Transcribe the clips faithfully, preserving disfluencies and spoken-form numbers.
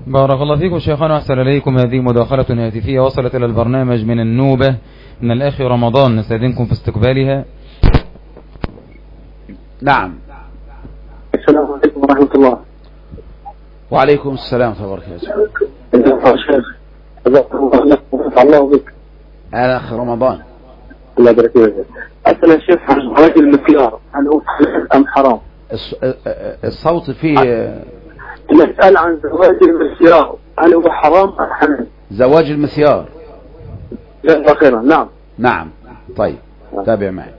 بارك الله فيكم شيخنا وأحسن إليكم. هذه مداخلة هاتفية وصلت إلى البرنامج من النوبة من الأخ رمضان، نستأذنكم في استقبالها. نعم. السلام عليكم ورحمة الله. وعليكم السلام ورحمة الله وبركاته. الله بك. أهلا أخ رمضان. الله يبارك فيك. أسأل يا شيخ عن زواج المسيار، هل هو حلال أم حرام؟ الصوت فيه. نسأل عن زواج المسيار، هل هو حرام أم حلال؟ زواج المسيار. جزاك خيرا. نعم. نعم. طيب تابع معي.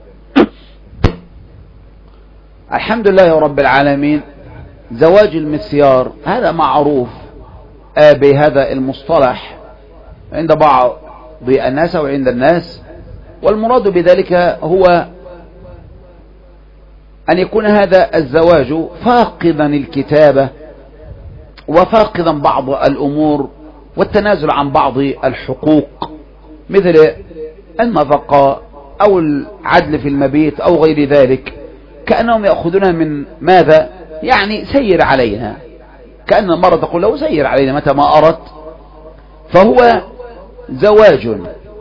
الحمد لله رب العالمين. زواج المسيار هذا معروف بهذا المصطلح عند بعض الناس وعند الناس، والمراد بذلك هو أن يكون هذا الزواج فاقدا الكتابة وفاقدا بعض الأمور والتنازل عن بعض الحقوق مثل النفقة أو العدل في المبيت أو غير ذلك، كأنهم يأخذونها من ماذا؟ يعني سير علينا، كأن المرأة تقول له سير علينا متى ما أردت. فهو زواج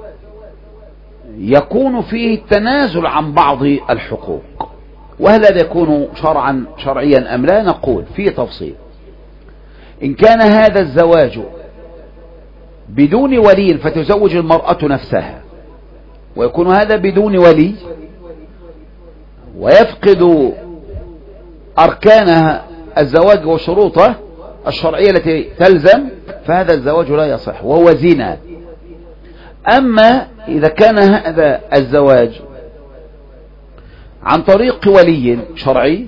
يكون فيه التنازل عن بعض الحقوق، وهل هذا يكون شرعا شرعيا أم لا؟ نقول فيه تفصيل. إن كان هذا الزواج بدون ولي فتزوج المرأة نفسها، ويكون هذا بدون ولي ويفقد أركانها الزواج وشروطه الشرعية التي تلزم، فهذا الزواج لا يصح وهو زنا. أما إذا كان هذا الزواج عن طريق ولي شرعي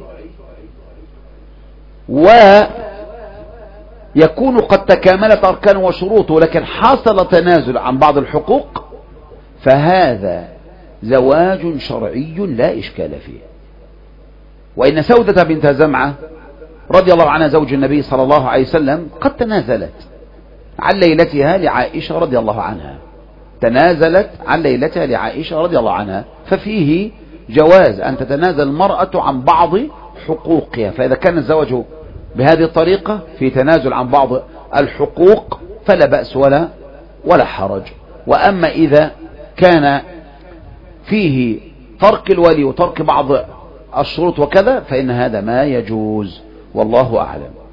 ويكون قد تكاملت أركانه وشروطه لكن حصل تنازل عن بعض الحقوق، فهذا زواج شرعي لا إشكال فيه. وإن سودة بنت زمعة رضي الله عنها زوج النبي صلى الله عليه وسلم قد تنازلت عن ليلتها لعائشة رضي الله عنها، تنازلت عن ليلتها لعائشة رضي الله عنها، ففيه جواز أن تتنازل المرأة عن بعض حقوقها. فإذا كان الزواج بهذه الطريقة في تنازل عن بعض الحقوق فلا بأس ولا ولا حرج. وأما إذا كان فيه ترك الولي وترك بعض الشروط وكذا فإن هذا ما يجوز، والله أعلم.